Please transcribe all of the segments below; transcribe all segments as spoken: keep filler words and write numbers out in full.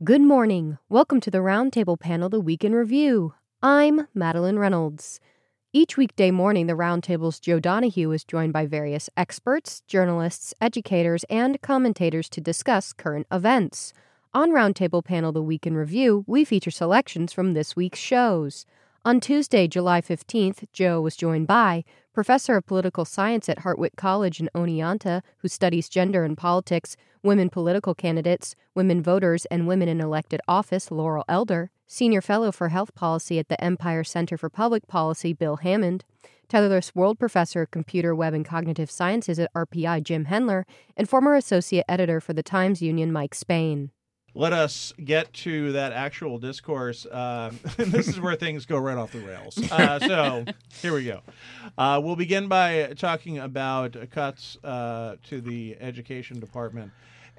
Good morning. Welcome to the Roundtable Panel, The Week in Review. I'm Madeline Reynolds. Each weekday morning, the Roundtable's Joe Donahue is joined by various experts, journalists, educators, and commentators to discuss current events. On Roundtable Panel, The Week in Review, we feature selections from this week's shows. On Tuesday, July fifteenth, Joe was joined by Professor of Political Science at Hartwick College in Oneonta, who studies gender and politics, women political candidates, women voters, and women in elected office, Laurel Elder, Senior Fellow for Health Policy at the Empire Center for Public Policy, Bill Hammond, Tyler Swold Professor of Computer, Web, and Cognitive Sciences at R P I, Jim Hendler, and former Associate Editor for the Times Union, Mike Spain. Let us get to that actual discourse. Uh, this is where things go right off the rails. Uh, so here we go. Uh, we'll begin by talking about cuts uh, to the education department.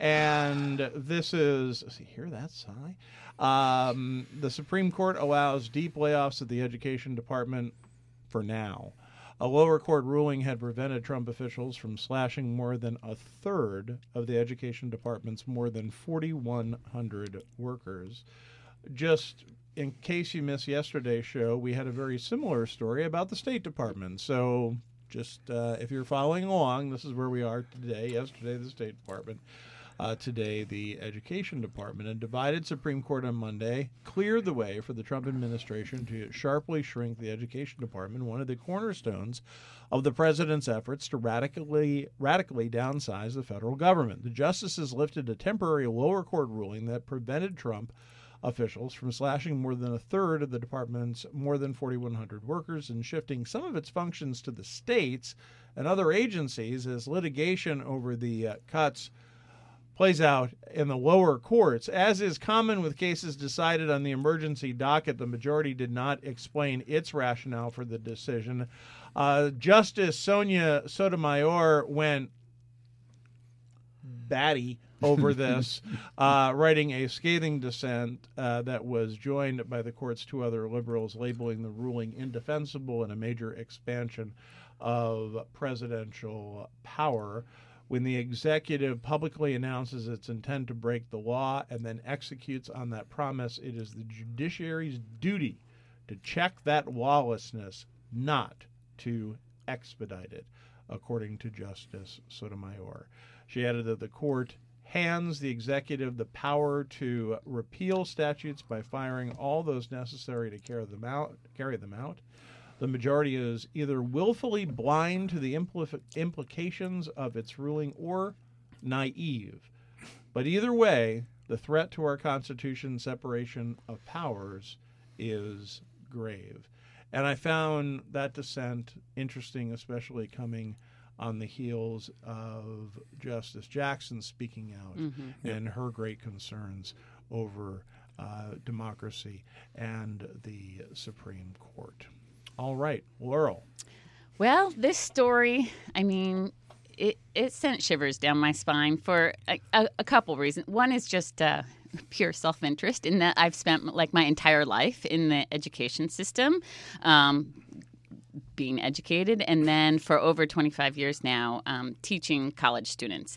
And this is, see, hear that sigh? Um, the Supreme Court allows deep layoffs at the education department for now. A lower court ruling had prevented Trump officials from slashing more than a third of the education department's more than forty-one hundred workers. Just in case you missed yesterday's show, we had a very similar story about the State Department. So just uh, if you're following along, this is where we are today. Yesterday, the State Department. Uh, today, the Education Department. A divided Supreme Court on Monday cleared the way for the Trump administration to sharply shrink the Education Department, one of the cornerstones of the president's efforts to radically radically downsize the federal government. The justices lifted a temporary lower court ruling that prevented Trump officials from slashing more than a third of the department's more than forty-one hundred workers and shifting some of its functions to the states and other agencies as litigation over the uh, cuts plays out in the lower courts. As is common with cases decided on the emergency docket, the majority did not explain its rationale for the decision. Uh, Justice Sonia Sotomayor went batty over this, uh, writing a scathing dissent uh, that was joined by the court's two other liberals, labeling the ruling indefensible and a major expansion of presidential power. When the executive publicly announces its intent to break the law and then executes on that promise, it is the judiciary's duty to check that lawlessness, not to expedite it, according to Justice Sotomayor. She added that the court hands the executive the power to repeal statutes by firing all those necessary to carry them out. Carry them out. The majority is either willfully blind to the impl- implications of its ruling or naive. But either way, the threat to our Constitution's separation of powers is grave. And I found that dissent interesting, especially coming on the heels of Justice Jackson speaking out mm-hmm. and her great concerns over uh, democracy and the Supreme Court. All right, Laurel. Well, this story, I mean, it, it sent shivers down my spine for a, a, a couple reasons. One is just uh, pure self-interest in that I've spent like my entire life in the education system, um, being educated, and then for over twenty-five years now, um, teaching college students.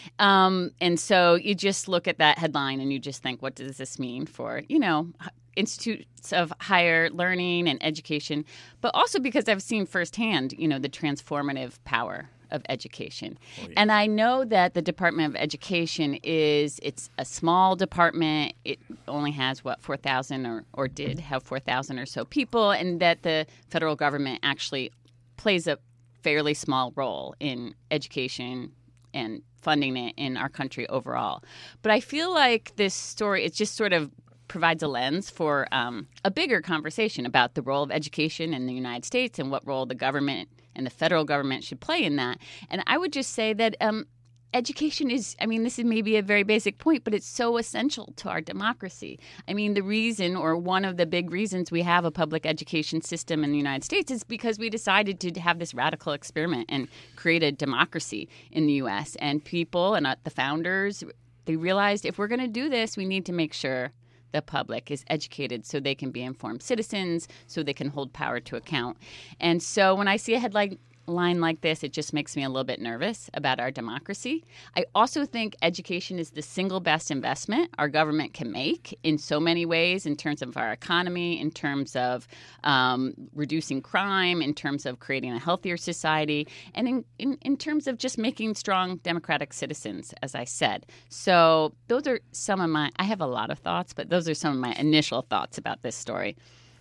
Um, and so you just look at that headline and you just think, what does this mean for, you know, institutes of higher learning and education, but also because I've seen firsthand, you know, the transformative power of education. Oh, yeah. And I know that the Department of Education is, it's a small department. It only has, what, four thousand or, or did have four thousand or so people, and that the federal government actually plays a fairly small role in education and funding it in our country overall. But I feel like this story, it's just sort of provides a lens for um, a bigger conversation about the role of education in the United States and what role the government and the federal government should play in that. And I would just say that um, education is, I mean, this is maybe a very basic point, but it's so essential to our democracy. I mean, the reason, or one of the big reasons we have a public education system in the United States is because we decided to have this radical experiment and create a democracy in the U S. And people and uh, the founders, they realized if we're going to do this, we need to make sure the public is educated so they can be informed citizens, so they can hold power to account. And so when I see a headline line like this, it just makes me a little bit nervous about our democracy. I also think education is the single best investment our government can make in so many ways, in terms of our economy, in terms of um, reducing crime, in terms of creating a healthier society, and in, in, in terms of just making strong democratic citizens, as I said. So those are some of my, I have a lot of thoughts, but those are some of my initial thoughts about this story.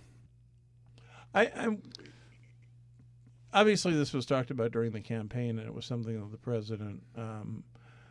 I, I obviously this was talked about during the campaign, and it was something that the president, um,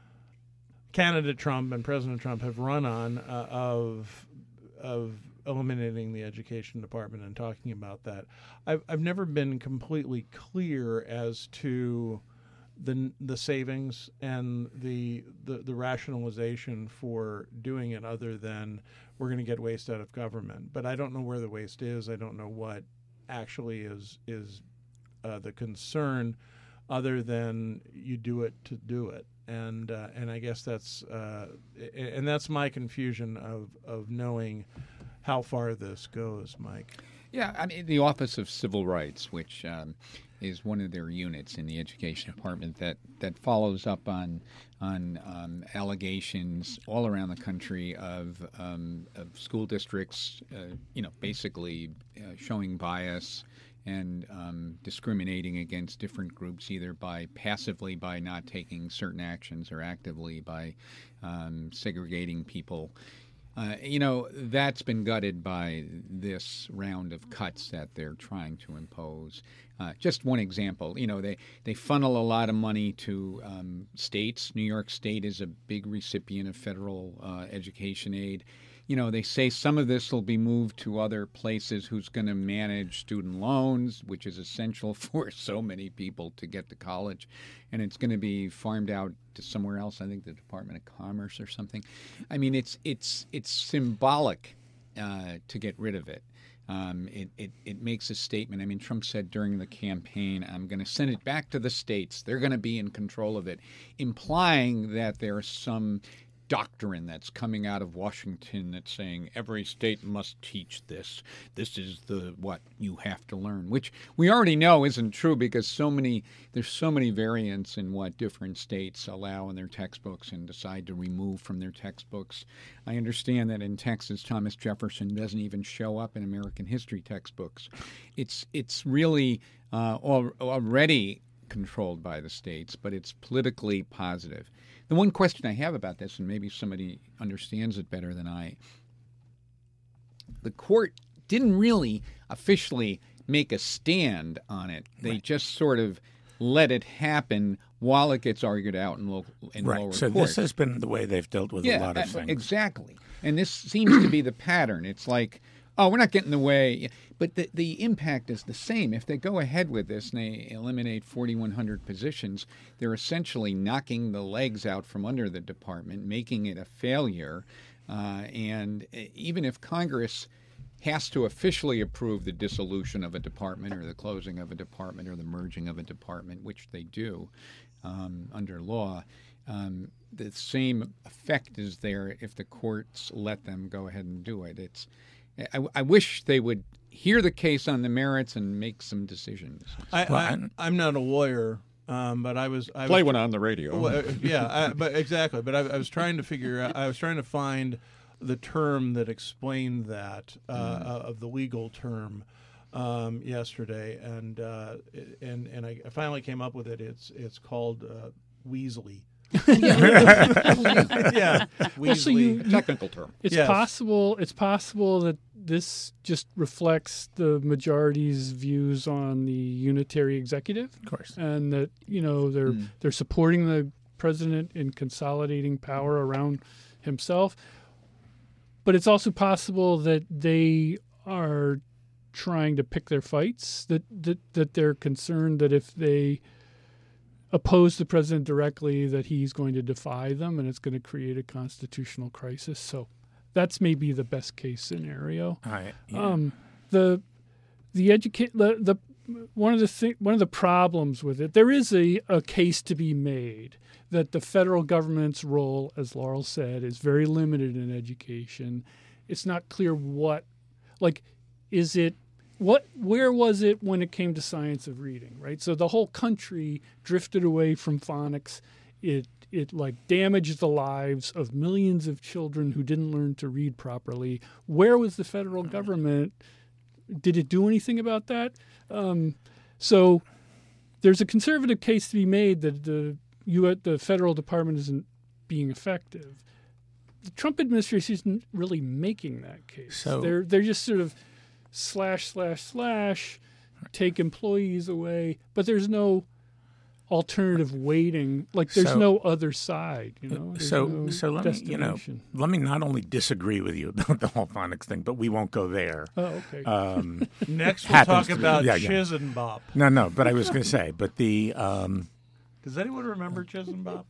candidate Trump, and President Trump have run on uh, of of eliminating the education department and talking about that. I've I've never been completely clear as to the the savings and the the, the rationalization for doing it, other than we're going to get waste out of government. But I don't know where the waste is. I don't know what actually is is uh, the concern, other than you do it to do it, and uh, and I guess that's uh, and that's my confusion of of knowing how far this goes, Mike. Yeah, I mean, the Office of Civil Rights, which um, is one of their units in the Education Department that, that follows up on on um, allegations all around the country of, um, of school districts, uh, you know, basically uh, showing bias and um, discriminating against different groups, either by passively by not taking certain actions or actively by um, segregating people. Uh, you know, that's been gutted by this round of cuts that they're trying to impose. Uh, just one example, you know, they, they funnel a lot of money to um, states. New York State is a big recipient of federal uh, education aid. You know, they say some of this will be moved to other places who's going to manage student loans, which is essential for so many people to get to college. And it's going to be farmed out to somewhere else, I think the Department of Commerce or something. I mean, it's it's it's symbolic uh, to get rid of it. Um, it, it. It makes a statement. I mean, Trump said during the campaign, I'm going to send it back to the states. They're going to be in control of it, implying that there's some doctrine that's coming out of Washington that's saying every state must teach this. This is the what you have to learn, which we already know isn't true because so many there's so many variants in what different states allow in their textbooks and decide to remove from their textbooks. I understand that in Texas, Thomas Jefferson doesn't even show up in American history textbooks. It's it's really uh, al- already controlled by the states, but it's politically positive. The one question I have about this, and maybe somebody understands it better than I, the court didn't really officially make a stand on it. They right. just sort of let it happen while it gets argued out in, local, in right. lower so court. This has been the way they've dealt with yeah, a lot of uh, things. Exactly. And this seems to be the pattern. It's like, oh, we're not getting in the way. But the, the impact is the same. If they go ahead with this and they eliminate forty-one hundred positions, they're essentially knocking the legs out from under the department, making it a failure. Uh, and even if Congress has to officially approve the dissolution of a department or the closing of a department or the merging of a department, which they do um, under law, um, the same effect is there if the courts let them go ahead and do it. It's I, I wish they would hear the case on the merits and make some decisions. I, I, I'm not a lawyer, um, but I was I play was, one on the radio. Well, yeah, I, but exactly. But I, I was trying to figure out. I was trying to find the term that explained that uh, mm. uh, of the legal term um, yesterday, and uh, and and I finally came up with it. It's it's called uh, Weasley. yeah, well, so you, technical term. It's yes. possible. It's possible that this just reflects the majority's views on the unitary executive, of course, and that you know they're mm. they're supporting the president in consolidating power around himself. But it's also possible that they are trying to pick their fights. That that that they're concerned that if they oppose the president directly, that he's going to defy them, and it's going to create a constitutional crisis. So that's maybe the best case scenario. I, yeah. Um, the the educate the, the one of the thi- one of the problems with it, there is a, a case to be made that the federal government's role, as Laurel said, is very limited in education. It's not clear what, like, is it what where was it when it came to science of reading, right? So the whole country drifted away from phonics. It it like damaged the lives of millions of children who didn't learn to read properly. Where was the federal government? Did it do anything about that? Um, so there's a conservative case to be made that the U. the federal department isn't being effective. The Trump administration isn't really making that case. So they're they're just sort of slash slash slash take employees away, but there's no alternative weighting. Like there's So- no other side. You know. There's So, no so let me, you know, destination. let me not only disagree with you about the whole phonics thing, but we won't go there. Oh, okay. Um, Next, we'll Happens talk to- about yeah, yeah. Chiz and Bop. no, no, but I was going to say, but the um, Does anyone remember Chiz and Bop?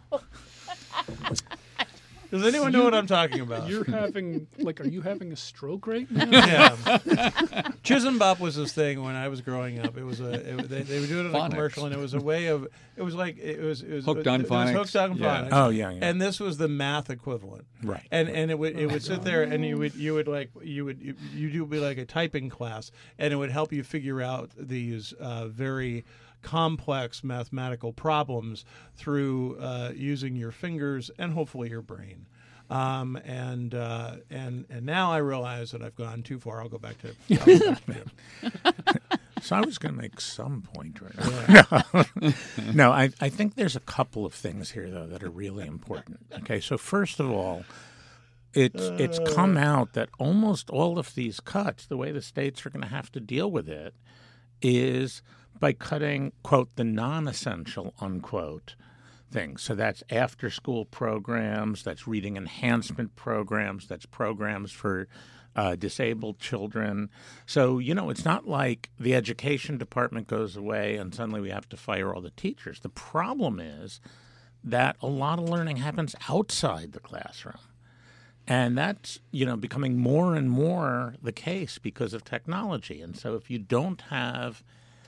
Does anyone know what I'm talking about? You're having like, are you having a stroke right now? Yeah. Chiz and Bop was this thing when I was growing up. It was a it, they, they would do it in a Phonics. commercial, and it was a way of it was like it was it was Hooked it, on it was phonics. hooked on Yeah. phonics. oh yeah, yeah. And this was the math equivalent, Right. And and it would it would sit there, and you would you would like you would you, you do be like a typing class, and it would help you figure out these uh, very complex mathematical problems through uh, using your fingers and hopefully your brain. Um, and uh, and and now I realize that I've gone too far. I'll go back to. I'll go back to So I was going to make some point right now. No, I, I think there's a couple of things here, though, that are really important. Okay, so first of all, it's it's come out that almost all of these cuts, the way the states are going to have to deal with it, is by cutting, quote, the non-essential, unquote, things. So that's after-school programs, that's reading enhancement programs, that's programs for uh, disabled children. So, you know, it's not like the education department goes away and suddenly we have to fire all the teachers. The problem is that a lot of learning happens outside the classroom. And that's, you know, becoming more and more the case because of technology. And so if you don't have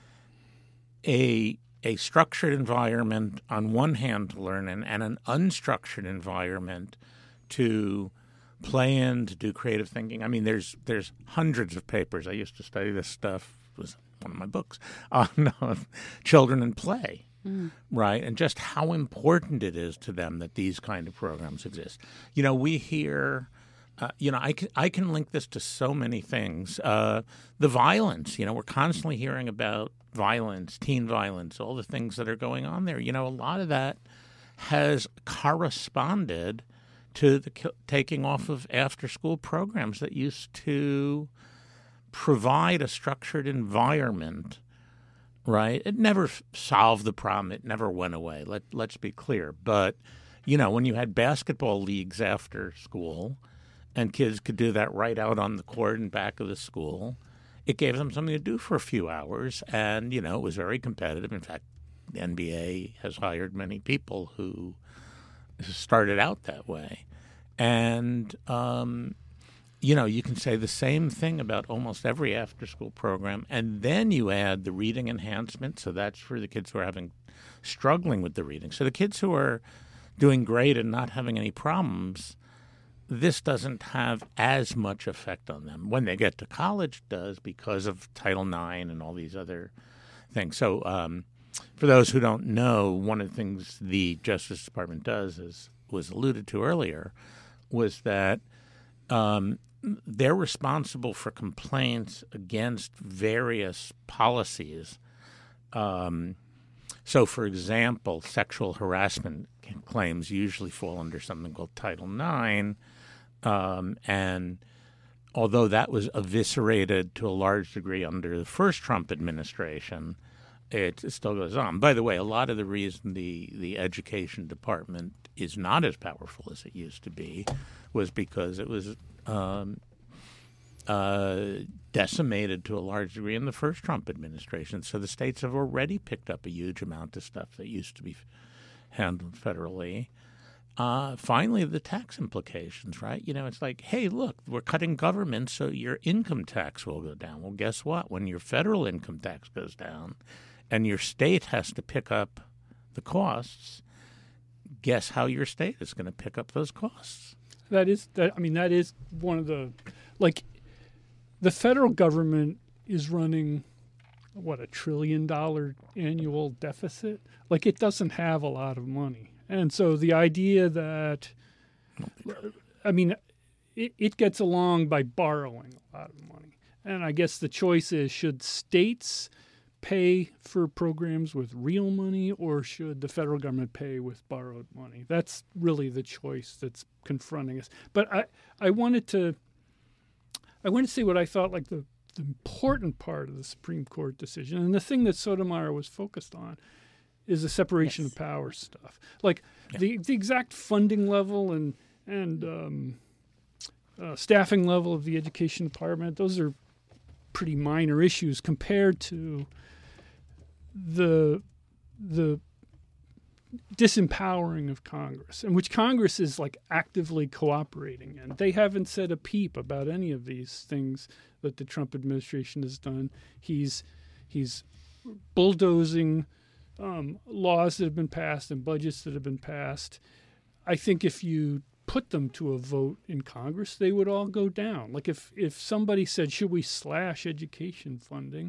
a a structured environment on one hand to learn in and an unstructured environment to play in, to do creative thinking. I mean, there's there's hundreds of papers. I used to study this stuff. It was one of my books on uh, children and play, mm. right? And just how important it is to them that these kind of programs exist. You know, we hear, uh, you know, I can, I can link this to so many things. Uh, the violence, you know, we're constantly hearing about violence, teen violence, all the things that are going on there. You know, a lot of that has corresponded to the ki- taking off of after-school programs that used to provide a structured environment, right? It never f- solved the problem. It never went away. Let, let's be clear. But, you know, when you had basketball leagues after school and kids could do that right out on the court and back of the school, it gave them something to do for a few hours. And, you know, it was very competitive. In fact, the N B A has hired many people who started out that way. And, um, you know, you can say the same thing about almost every after-school program. And then you add the reading enhancement. So that's for the kids who are having struggling with the reading. So the kids who are doing great and not having any problems, this doesn't have as much effect on them. When they get to college, it does because of Title nine and all these other things. So um, for those who don't know, one of the things the Justice Department does, as was alluded to earlier, was that um, they're responsible for complaints against various policies. Um, so, for example, sexual harassment claims usually fall under something called Title nine. Um, and although that was eviscerated to a large degree under the first Trump administration, it, it still goes on. By the way, a lot of the reason the, the education department is not as powerful as it used to be was because it was um, uh, decimated to a large degree in the first Trump administration. So the states have already picked up a huge amount of stuff that used to be handled federally. Uh, finally, the tax implications, right? You know, it's like, hey, look, we're cutting government, so your income tax will go down. Well, guess what? When your federal income tax goes down and your state has to pick up the costs, guess how your state is going to pick up those costs? That is that. I mean, that is one of the, like, the federal government is running, what, a trillion dollar annual deficit. Like, it doesn't have a lot of money. And so the idea that, I mean, it, it gets along by borrowing a lot of money. And I guess the choice is, should states pay for programs with real money, or should the federal government pay with borrowed money? That's really the choice that's confronting us. But I, I wanted to I wanted to say what I thought like the, the important part of the Supreme Court decision, and the thing that Sotomayor was focused on, is the separation Yes. of powers stuff. Like Yeah. the the exact funding level and and um, uh, staffing level of the education department, those are pretty minor issues compared to the the disempowering of Congress, in which Congress is like actively cooperating in. They haven't said a peep about any of these things that the Trump administration has done. He's he's bulldozing um, laws that have been passed and budgets that have been passed. I think if you put them to a vote in Congress, they would all go down. Like if if somebody said, should we slash education funding,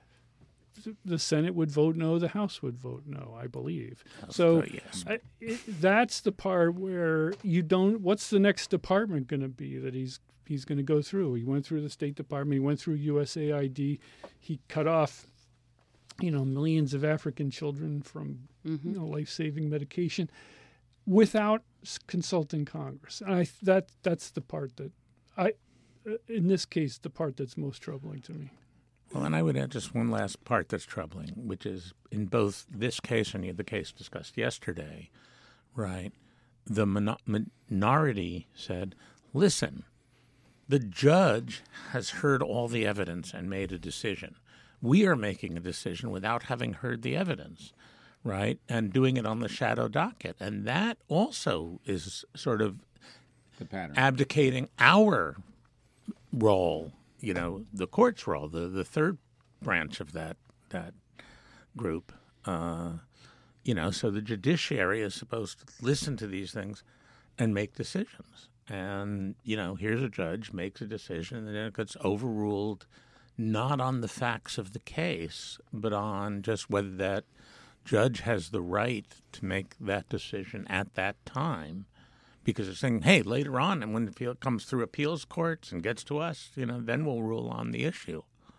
the Senate would vote no, the House would vote no, I believe. House so vote yes. I, it, that's the part where you don't, what's the next department going to be that he's he's going to go through? He went through the State Department, he went through U S A I D, he cut off, you know, millions of African children from Mm-hmm. you know, life-saving medication without s- consulting Congress. And I that that's the part that I, uh, in this case, the part that's most troubling to me. Well, and I would add just one last part that's troubling, which is in both this case and the case discussed yesterday, right? The mono- minority said, listen, the judge has heard all the evidence and made a decision. We are making a decision without having heard the evidence, right? And doing it on the shadow docket. And that also is sort of The pattern. abdicating our role, you know, the court's role, the, the third branch of that that group. Uh, you know, so the judiciary is supposed to listen to these things and make decisions. And, you know, here's a judge, makes a decision, and then it gets overruled not on the facts of the case, but on just whether that judge has the right to make that decision at that time. Because they're saying, hey, later on, and when it comes through appeals courts and gets to us, you know, then we'll rule on the issue.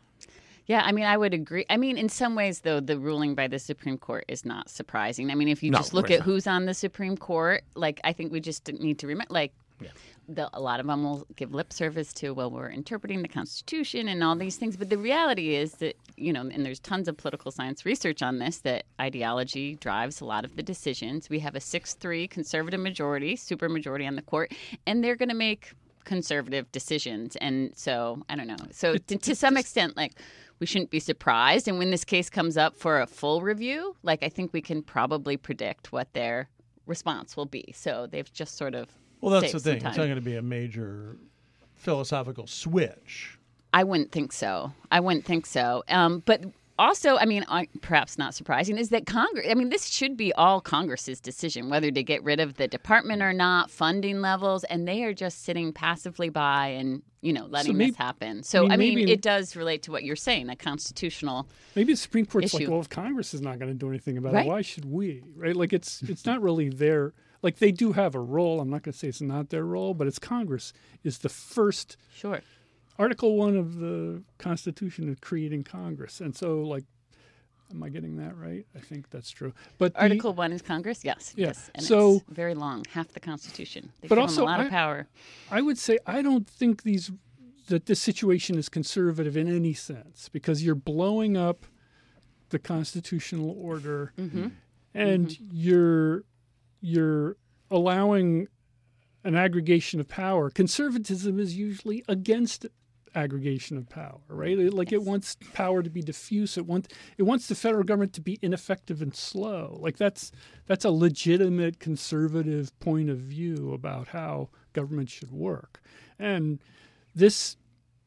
Yeah, I mean, I would agree. I mean, in some ways, though, the ruling by the Supreme Court is not surprising. I mean, if you No, just look of course at not. who's on the Supreme Court, like, I think we just need to remember, like, Yeah. the, a lot of them will give lip service to, well, we're interpreting the Constitution and all these things. But the reality is that, you know, and there's tons of political science research on this, that ideology drives a lot of the decisions. We have a six three conservative majority, super majority on the court, and they're going to make conservative decisions. And so, I don't know. So to, to some extent, like, we shouldn't be surprised. And when this case comes up for a full review, like, I think we can probably predict what their response will be. So they've just sort of Well, that's saved the some thing. It's time. not going to be a major philosophical switch. I wouldn't think so. I wouldn't think so. Um, but also, I mean, I, perhaps not surprising, is that Congress, I mean, this should be all Congress's decision, whether to get rid of the department or not, funding levels, and they are just sitting passively by and, you know, letting maybe- this happen. So, I I mean, mean, maybe- it does relate to what you're saying, a constitutional. Maybe the Supreme Court's like, issue. well, if Congress is not going to do anything about Right. it, why should we? Right? Like it's it's not really their like they do have a role. I'm not going to say it's not their role, but it's Congress is the first Sure. Article One of the Constitution is creating Congress, and so like, am I getting that right? I think that's true. But the- Article one is Congress? Yes. Yeah. Yes. And So- it's very long, half the Constitution. They But give also, them a lot I- of power. I would say I don't think these that this situation is conservative in any sense because you're blowing up the constitutional order Mm-hmm. and you're you're allowing an aggregation of power. Conservatism is usually against aggregation of power, right? It- Like it wants power to be diffuse. It wants it wants the federal government to be ineffective and slow. Like that's that's a legitimate conservative point of view about how government should work. And this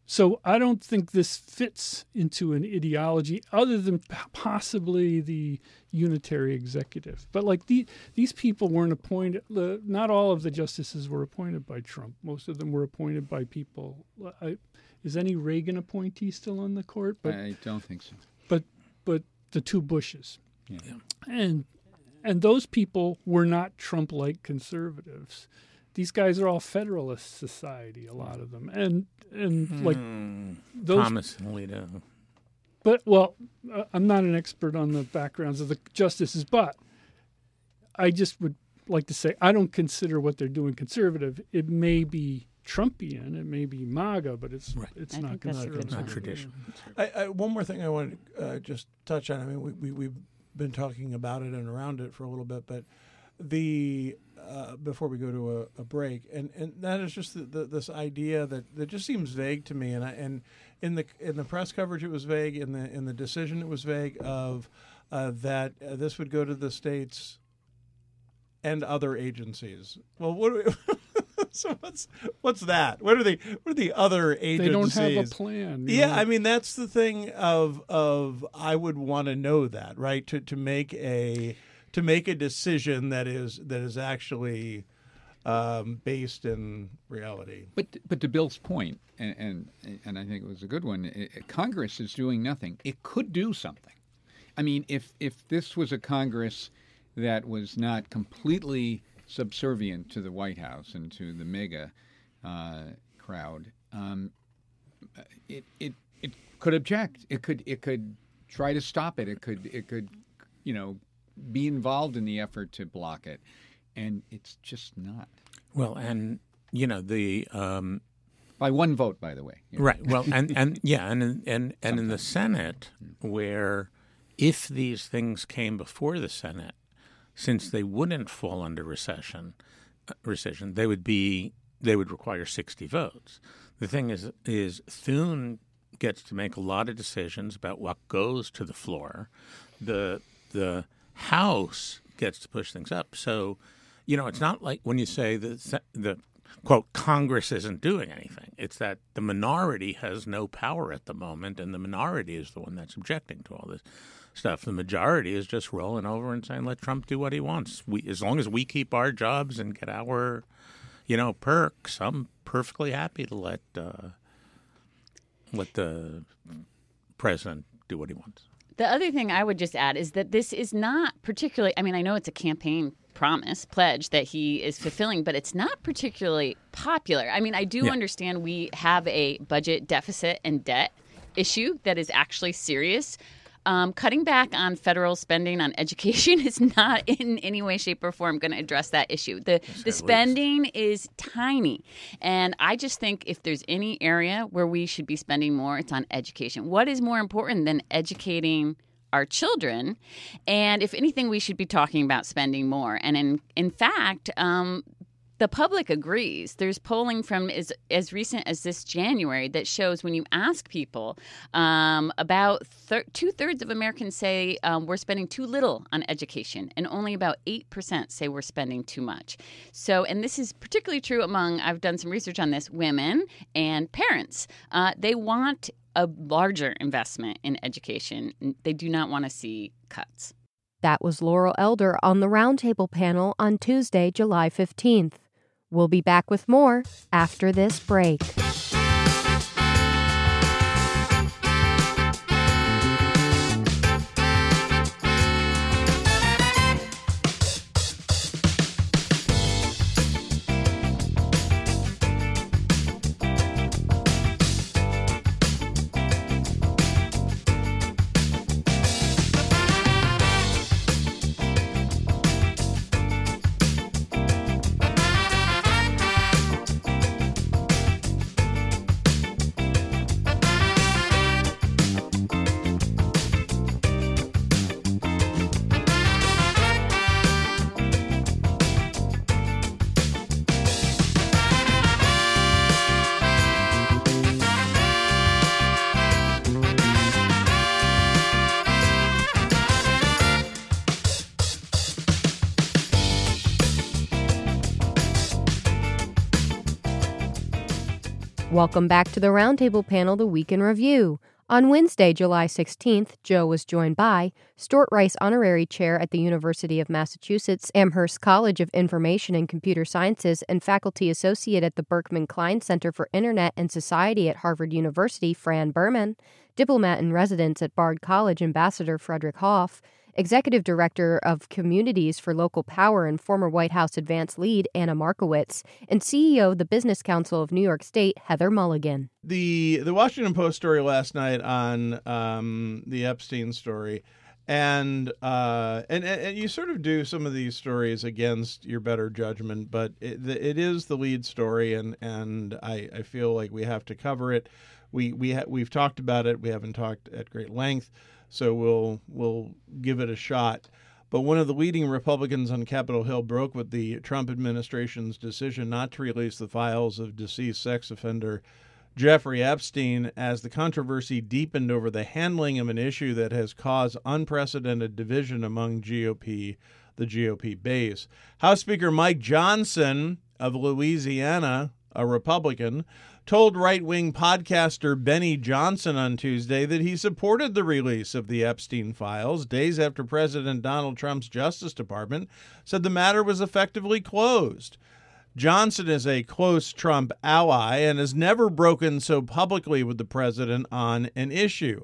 So I don't think this fits into an ideology other than p- possibly the unitary executive. But like the, these people weren't appointed, uh, not all of the justices were appointed by Trump. Most of them were appointed by people. I, is any Reagan appointee still on the court? But, I don't think so. But but the two Bushes. Yeah. And and those people were not Trump-like conservatives. These guys are all Federalist Society, a lot of them, and and like Mm, those. Thomas and Alito. But well, uh, I'm not an expert on the backgrounds of the justices, but I just would like to say I don't consider what they're doing conservative. It may be Trumpian, it may be MAGA, but it's Right. it's I not think that's a good conservative. Not one. traditional. I, I, one more thing I want to uh, just touch on. I mean, we, we, we've been talking about it and around it for a little bit, but the uh, before we go to a, a break, and, and that is just the, the, this idea that, that just seems vague to me. And I, and in the in the press coverage, it was vague. In the in the decision, it was vague. Of uh, that uh, this would go to the states and other agencies. Well, what? Do we, so what's what's that? What are the what are the other agencies? They don't have a plan. you Yeah, know? I mean that's the thing of of I would want to know that, right? To to make a to make a decision that is that is actually um, based in reality. But but to Bill's point, and and, and I think it was a good one. It, Congress is doing nothing. It could do something. I mean, if if this was a Congress that was not completely subservient to the White House and to the mega uh, crowd, um, it it it could object. It could it could try to stop it. It could it could you know be involved in the effort to block it, and it's just not. Well, and you know the um, By one vote, by the way. Yeah. right. Well, and, and yeah, and in- and and in the Senate, where if these things came before the Senate, since they wouldn't fall under recession, uh, rescission, they would be they would require sixty votes. The thing is, is Thune gets to make a lot of decisions about what goes to the floor. The the House gets to push things up. So, you know, it's not like when you say the the quote Congress isn't doing anything. It's that the minority has no power at the moment, and the minority is the one that's objecting to all this stuff. The majority is just rolling over and saying, "Let Trump do what he wants. We, as long as we keep our jobs and get our, you know, perks, I'm perfectly happy to let uh, let the president do what he wants." The other thing I would just add is that this is not particularly, I mean, I know it's a campaign promise, pledge that he is fulfilling, but it's not particularly popular. I mean, I do Yeah. understand we have a budget deficit and debt issue that is actually serious. Um, cutting back on federal spending on education is not in any way, shape, or form going to address that issue. The the spending is tiny. And I just think if there's any area where we should be spending more, it's on education. What is more important than educating our children? And if anything, we should be talking about spending more. And in, in fact, um, the public agrees. There's polling from as, as recent as this January that shows when you ask people, um, about thir- two-thirds of Americans say um, we're spending too little on education, and only about eight percent say we're spending too much. So, and this is particularly true among, I've done some research on this, women and parents. Uh, they want a larger investment in education. They do not want to see cuts. That was Laurel Elder on the Roundtable panel on Tuesday, July fifteenth. We'll be back with more after this break. Welcome back to the Roundtable Panel, the Week in Review. On Wednesday, July sixteenth, Joe was joined by Stuart Rice Honorary Chair at the University of Massachusetts, Amherst College of Information and Computer Sciences, and Faculty Associate at the Berkman Klein Center for Internet and Society at Harvard University, Fran Berman, Diplomat in Residence at Bard College, Ambassador Frederick Hoff, Executive Director of Communities for Local Power and former White House Advance Lead Anna Markowitz, and C E O of the Business Council of New York State, Heather Mulligan. The the Washington Post story last night on um, the Epstein story, and, uh, and and you sort of do some of these stories against your better judgment, but it, it is the lead story, and and I, I feel like we have to cover it. We we ha- we've talked about it. We haven't talked at great length. So we'll we'll give it a shot. But one of the leading Republicans on Capitol Hill broke with the Trump administration's decision not to release the files of deceased sex offender Jeffrey Epstein as the controversy deepened over the handling of an issue that has caused unprecedented division among G O P, the G O P base. House Speaker Mike Johnson of Louisiana, a Republican, told right-wing podcaster Benny Johnson on Tuesday that he supported the release of the Epstein files days after President Donald Trump's Justice Department said the matter was effectively closed. Johnson is a close Trump ally and has never broken so publicly with the president on an issue.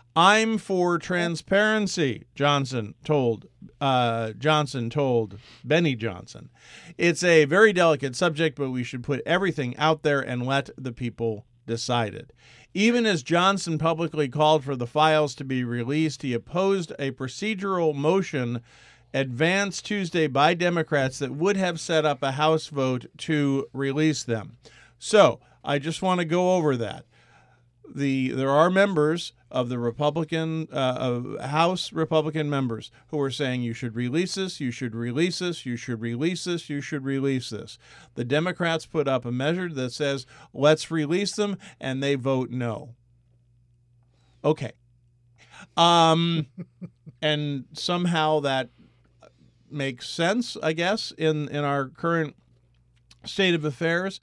I'm for transparency, Johnson told uh, Johnson told Benny Johnson. It's a very delicate subject, but we should put everything out there and let the people decide it. Even as Johnson publicly called for the files to be released, he opposed a procedural motion advanced Tuesday by Democrats that would have set up a House vote to release them. So I just want to go over that. The there are members of the Republican uh, of House Republican members who are saying you should release this, you should release this, you should release this, you should release this. The Democrats put up a measure that says let's release them, and they vote no. Okay, um, and somehow that makes sense, I guess, in in our current state of affairs.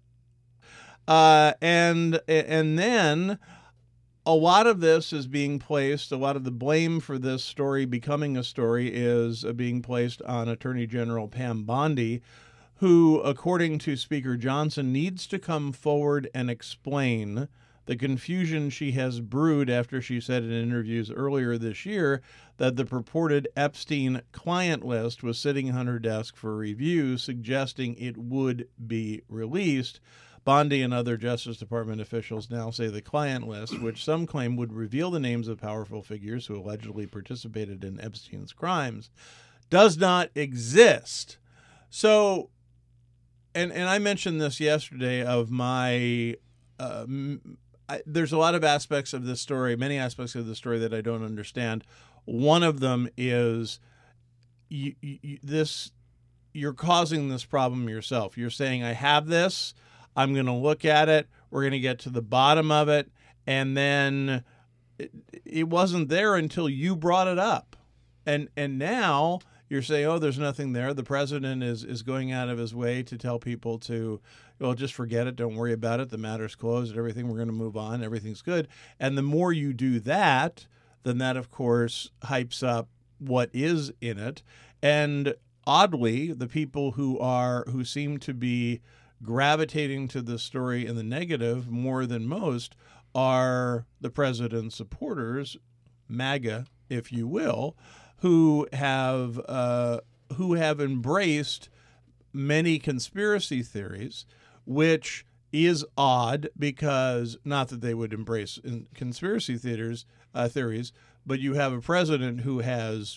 Uh, and and then a lot of this is being placed, a lot of the blame for this story becoming a story is being placed on Attorney General Pam Bondi, who, according to Speaker Johnson, needs to come forward and explain the confusion she has brewed after she said in interviews earlier this year that the purported Epstein client list was sitting on her desk for review, suggesting it would be released. Bondi and other Justice Department officials now say the client list, which some claim would reveal the names of powerful figures who allegedly participated in Epstein's crimes, does not exist. So, and and I mentioned this yesterday of my, uh, I, there's a lot of aspects of this story, many aspects of the story that I don't understand. One of them is you, you, this, you're causing this problem yourself. You're saying, I have this. I'm going to look at it. We're going to get to the bottom of it. And then it, it wasn't there until you brought it up. And and now you're saying, oh, there's nothing there. The president is, is going out of his way to tell people to, well, just forget it. Don't worry about it. The matter's closed. Everything, we're going to move on. Everything's good. And the more you do that, then that, of course, hypes up what is in it. And oddly, the people who are who seem to be gravitating to the story in the negative more than most are the president's supporters, MAGA, if you will, who have uh, who have embraced many conspiracy theories, which is odd because not that they would embrace in conspiracy theaters uh, theories, but you have a president who has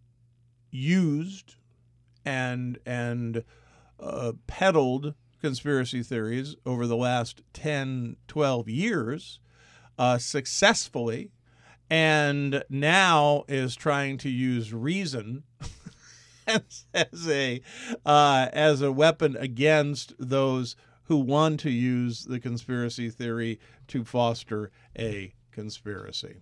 used and and uh, peddled conspiracy theories over the last ten, twelve years uh, successfully, and now is trying to use reason as, as a uh, as a weapon against those who want to use the conspiracy theory to foster a conspiracy.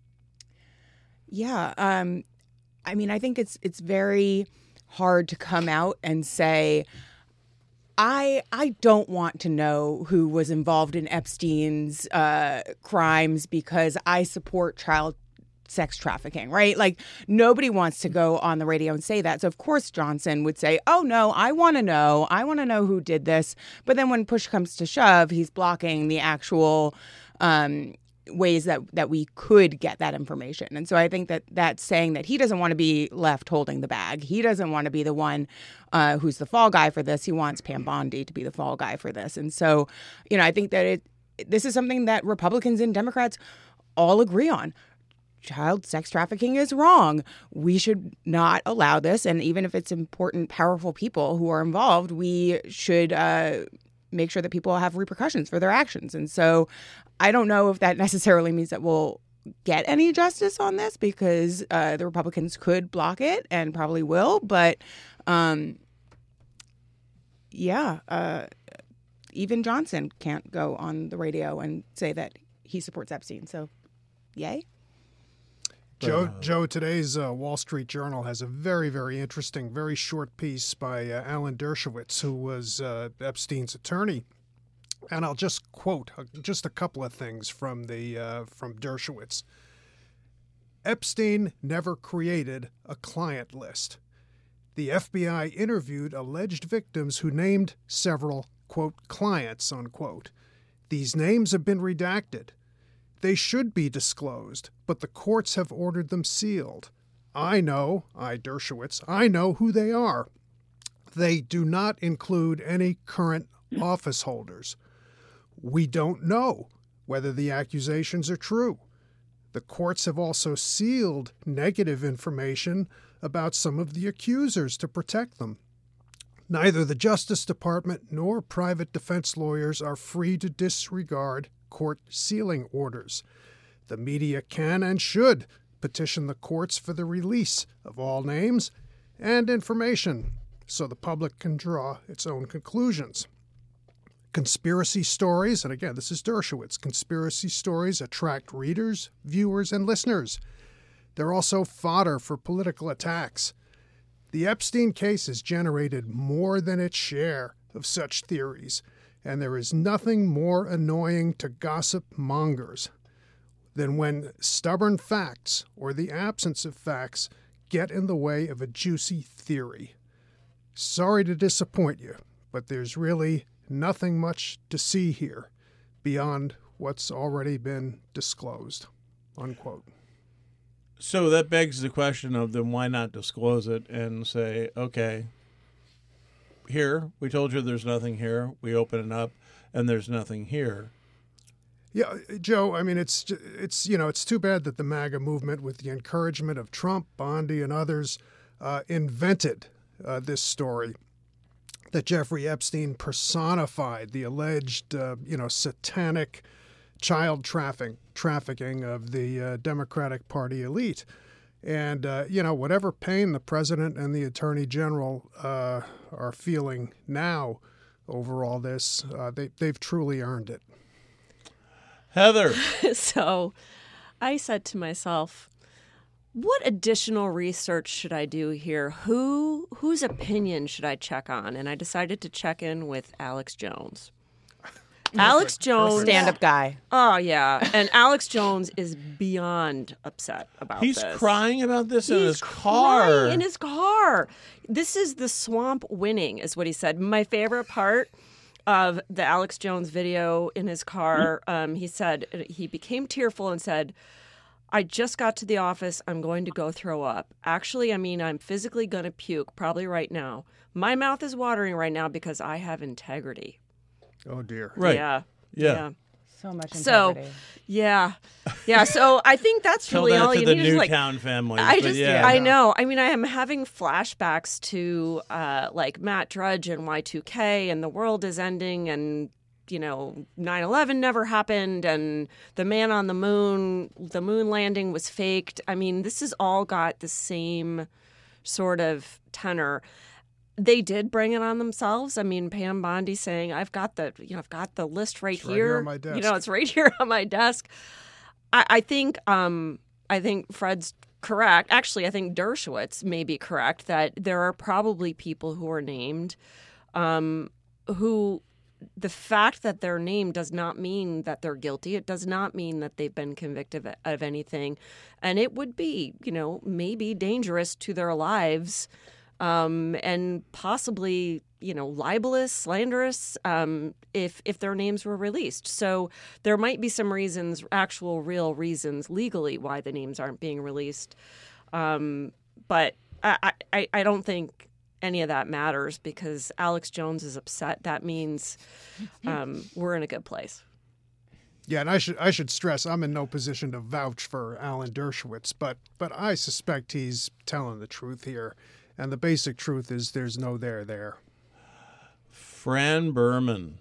Yeah, um, I mean, I think it's it's very hard to come out and say, I I don't want to know who was involved in Epstein's uh, crimes because I support child sex trafficking, right? Like, nobody wants to go on the radio and say that. So, of course, Johnson would say, oh, no, I want to know. I want to know who did this. But then when push comes to shove, he's blocking the actual um, ways that, that we could get that information. And so I think that that's saying that he doesn't want to be left holding the bag. He doesn't want to be the one uh, who's the fall guy for this. He wants Pam Bondi to be the fall guy for this. And so, you know, I think that it this is something that Republicans and Democrats all agree on. Child sex trafficking is wrong. We should not allow this. And even if it's important, powerful people who are involved, we should uh, make sure that people have repercussions for their actions. And so I don't know if that necessarily means that we'll get any justice on this because uh, the Republicans could block it and probably will. But um, yeah, uh, even Johnson can't go on the radio and say that he supports Epstein. So yay. Joe, Uh, Joe, today's uh, Wall Street Journal has a very, very interesting, very short piece by uh, Alan Dershowitz, who was uh, Epstein's attorney. And I'll just quote uh, just a couple of things from the uh, from Dershowitz. Epstein never created a client list. The F B I interviewed alleged victims who named several, quote, clients, unquote. These names have been redacted. They should be disclosed, but the courts have ordered them sealed. I know, I, Dershowitz, I know who they are. They do not include any current office holders. We don't know whether the accusations are true. The courts have also sealed negative information about some of the accusers to protect them. Neither the Justice Department nor private defense lawyers are free to disregard court sealing orders. The media can and should petition the courts for the release of all names and information so the public can draw its own conclusions. Conspiracy stories, and again, this is Dershowitz, conspiracy stories attract readers, viewers, and listeners. They're also fodder for political attacks. The Epstein case has generated more than its share of such theories, and there is nothing more annoying to gossip mongers than when stubborn facts or the absence of facts get in the way of a juicy theory. Sorry to disappoint you, but there's really nothing much to see here beyond what's already been disclosed, unquote. So that begs the question of then why not disclose it and say, okay, here, we told you there's nothing here. We open it up, and there's nothing here. Yeah, Joe, I mean, it's, it's you know, it's too bad that the MAGA movement, with the encouragement of Trump, Bondi, and others, uh, invented uh, this story, that Jeffrey Epstein personified the alleged, uh, you know, satanic child trafficking, trafficking of the uh, Democratic Party elite. And, uh, you know, whatever pain the president and the attorney general uh, are feeling now over all this, uh, they, they've truly earned it. Heather. So I said to myself, what additional research should I do here? Who whose opinion should I check on? And I decided to check in with Alex Jones. Alex Jones, Stand-up guy. Oh yeah, and Alex Jones is beyond upset about He's this. crying about this in He's his car. crying in his car. This is the swamp winning, is what he said. My favorite part of the Alex Jones video in his car, um, he said he became tearful and said, I just got to the office. I'm going to go throw up. Actually, I mean, I'm physically going to puke probably right now. My mouth is watering right now because I have integrity. Oh, dear. Right. Yeah. Yeah. Yeah. So much So, integrity. yeah. Yeah. So I think that's Tell really that all to you the need. Is like, Newtown family. I but just, yeah. I know. I mean, I am having flashbacks to uh, like Matt Drudge and Y two K and the world is ending and, you know, nine eleven never happened and the man on the moon, the moon landing was faked. I mean, this has all got the same sort of tenor. They did bring it on themselves. I mean, Pam Bondi saying, I've got the, you know, I've got the list right It's right here. here on my desk. You know, it's right here on my desk. I, I think, um, I think Fred's correct. Actually, I think Dershowitz may be correct that there are probably people who are named, um, who the fact that they're named does not mean that they're guilty. It does not mean that they've been convicted of, of anything. And it would be, you know, maybe dangerous to their lives um, and possibly, you know, libelous, slanderous um, if if their names were released. So there might be some reasons, actual real reasons legally why the names aren't being released. Um, but I, I, I don't think any of that matters because Alex Jones is upset. That means um, we're in a good place. Yeah, and I should I should stress I'm in no position to vouch for Alan Dershowitz, but but I suspect he's telling the truth here, and the basic truth is there's no there there. Fran Berman,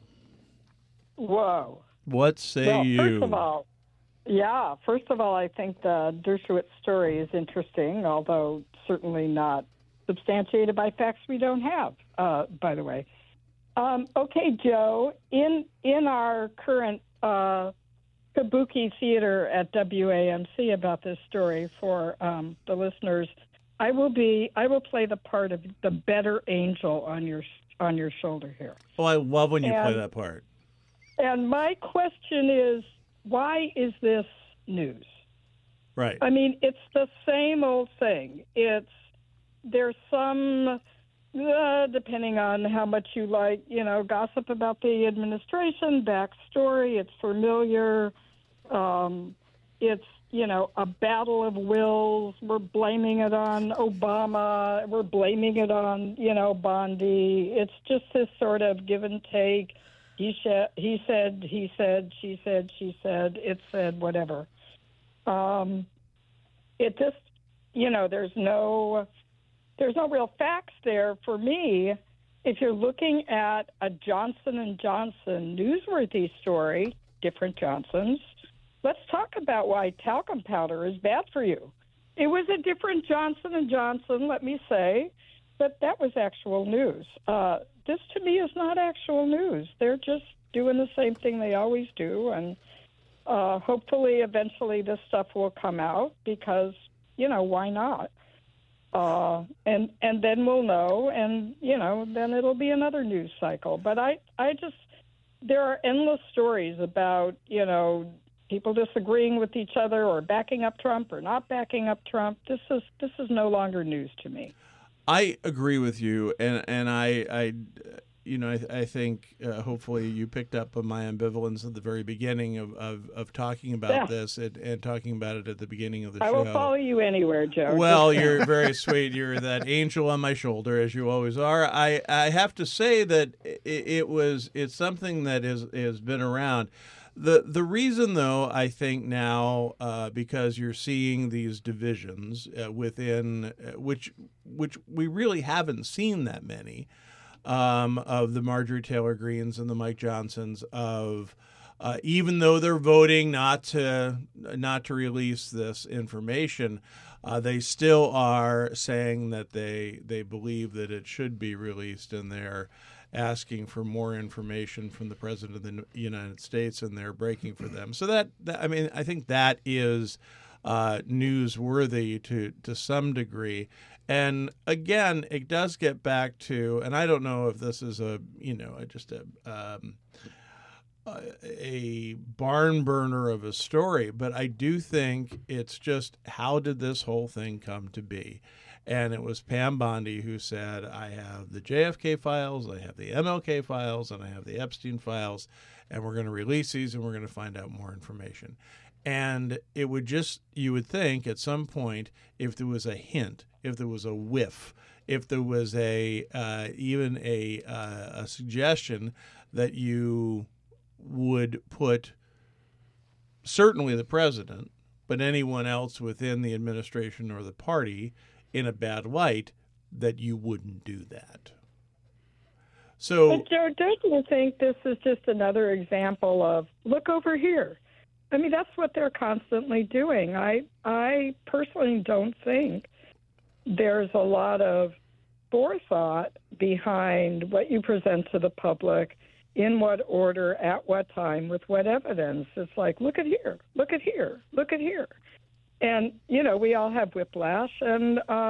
Whoa. what say well, you? First of all, yeah, first of all, I think the Dershowitz story is interesting, although certainly not substantiated by facts we don't have, uh, by the way. Um, okay, Joe, in in our current uh, kabuki theater at W A M C about this story for um, the listeners, I will be I will play the part of the better angel on your on your shoulder here. Oh, I love when you and, play that part. And my question is, why is this news? Right. I mean, it's the same old thing. It's There's some, uh, depending on how much you like, you know, gossip about the administration, backstory. It's familiar. Um, it's, you know, a battle of wills. We're blaming it on Obama. We're blaming it on, you know, Bondi. It's just this sort of give and take. He, sh- he said, he said, she said, she said, it said, whatever. Um, it just, you know, there's no... There's no real facts there for me. If you're looking at a Johnson and Johnson newsworthy story, different Johnsons, let's talk about why talcum powder is bad for you. It was a different Johnson and Johnson, let me say, but that was actual news. Uh, this to me is not actual news. They're just doing the same thing they always do, and uh, hopefully eventually this stuff will come out because, you know, why not? Uh, and and then we'll know, and you know, then it'll be another news cycle. But I, I just there are endless stories about you know people disagreeing with each other or backing up Trump or not backing up Trump. This is this is no longer news to me. I agree with you, and and I, I you know, I, I think uh, hopefully you picked up on my ambivalence at the very beginning of, of, of talking about Yeah. this and, and talking about it at the beginning of the I show. will follow you anywhere, Joe. Well, Just you're very sweet. You're that angel on my shoulder, as you always are. I, I have to say that it, it was it's something that is has been around. The the reason, though, I think now, uh, because you're seeing these divisions uh, within uh, which which we really haven't seen that many um, of the Marjorie Taylor Greens and the Mike Johnsons of. Uh, even though they're voting not to not to release this information, uh, they still are saying that they they believe that it should be released, and they're asking for more information from the President of the United States, and they're breaking for them. So that, that I mean, I think that is uh, newsworthy to to some degree. And again, it does get back to, and I don't know if this is a you know just a. Um, a barn burner of a story, but I do think it's just how did this whole thing come to be? And it was Pam Bondi who said, I have the J F K files, I have the M L K files, and I have the Epstein files, and we're going to release these and we're going to find out more information. And it would just, you would think at some point, if there was a hint, if there was a whiff, if there was a uh, even a, uh, a suggestion that you would put certainly the president, but anyone else within the administration or the party in a bad light, that you wouldn't do that. So, But Joe, don't you think this is just another example of look over here? I mean, that's what they're constantly doing. I I personally don't think there's a lot of forethought behind what you present to the public, in what order, at what time, with what evidence. It's like, look at here, look at here, look at here. And, you know, we all have whiplash, and uh,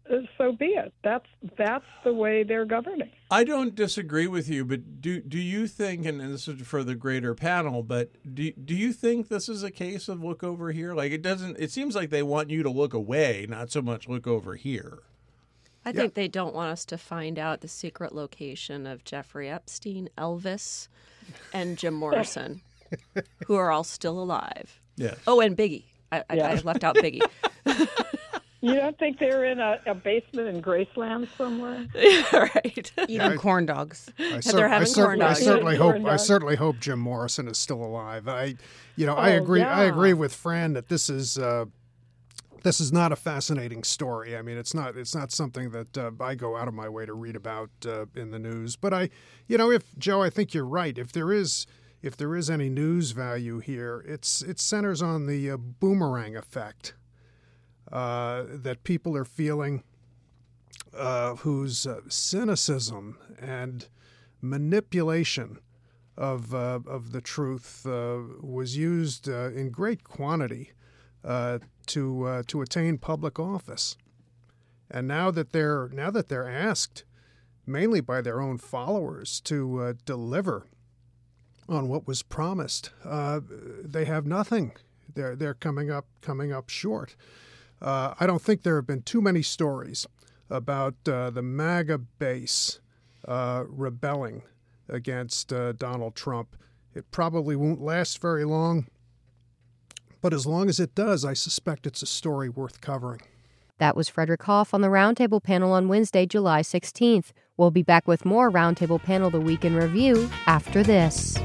uh, so be it. That's that's the way they're governing. I don't disagree with you, but do do you think, and this is for the greater panel, but do do you think this is a case of look over here? Like it doesn't. It seems like they want you to look away, not so much look over here. I think they don't want us to find out the secret location of Jeffrey Epstein, Elvis, and Jim Morrison, who are all still alive. Yes. Oh, and Biggie. I, I, Yeah. I left out Biggie. You don't think they're in a, a basement in Graceland somewhere? Right. Eating corn dogs. I, they're I, having corn certainly, I dogs. certainly Corn hope I dogs. certainly hope Jim Morrison is still alive. I, you know, I Oh, agree. I yeah. agree with Fran that this is uh, this is not a fascinating story. I mean, it's not it's not something that uh, I go out of my way to read about uh, in the news. But I, you know, if Joe, I think you're right. If there is if there is any news value here, it's it centers on the uh, boomerang effect. Uh, that people are feeling, uh, whose uh, cynicism and manipulation of uh, of the truth uh, was used uh, in great quantity uh, to uh, to attain public office, and now that they're now that they're asked, mainly by their own followers, to uh, deliver on what was promised, uh, they have nothing. They're they're coming up coming up short. Uh, I don't think there have been too many stories about uh, the MAGA base uh, rebelling against uh, Donald Trump. It probably won't last very long, but as long as it does, I suspect it's a story worth covering. That was Frederick Hoff on the Roundtable panel on Wednesday, July sixteenth. We'll be back with more Roundtable Panel The Week in Review after this.